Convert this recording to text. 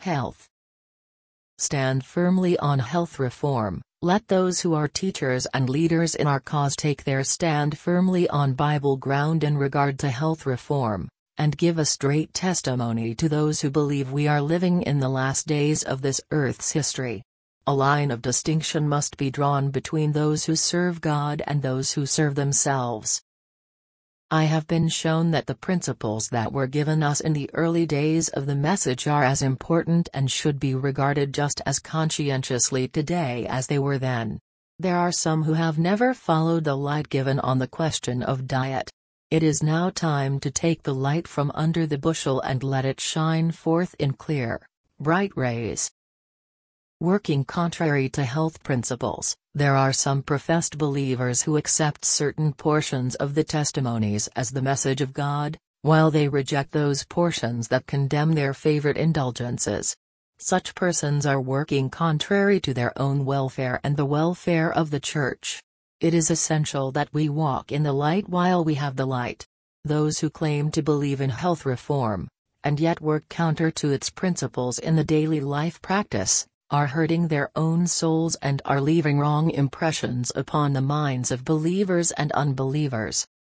Health. Stand firmly on health reform. Let those who are teachers and leaders in our cause take their stand firmly on Bible ground in regard to health reform, and give a straight testimony to those who believe we are living in the last days of this earth's history. A line of distinction must be drawn between those who serve God and those who serve themselves. I have been shown that the principles that were given us in the early days of the message are as important and should be regarded just as conscientiously today as they were then. There are some who have never followed the light given on the question of diet. It is now time to take the light from under the bushel and let it shine forth in clear, bright rays. Working contrary to health principles, there are some professed believers who accept certain portions of the testimonies as the message of God, while they reject those portions that condemn their favorite indulgences. Such persons are working contrary to their own welfare and the welfare of the Church. It is essential that we walk in the light while we have the light. Those who claim to believe in health reform, and yet work counter to its principles in the daily life practice, are hurting their own souls and are leaving wrong impressions upon the minds of believers and unbelievers.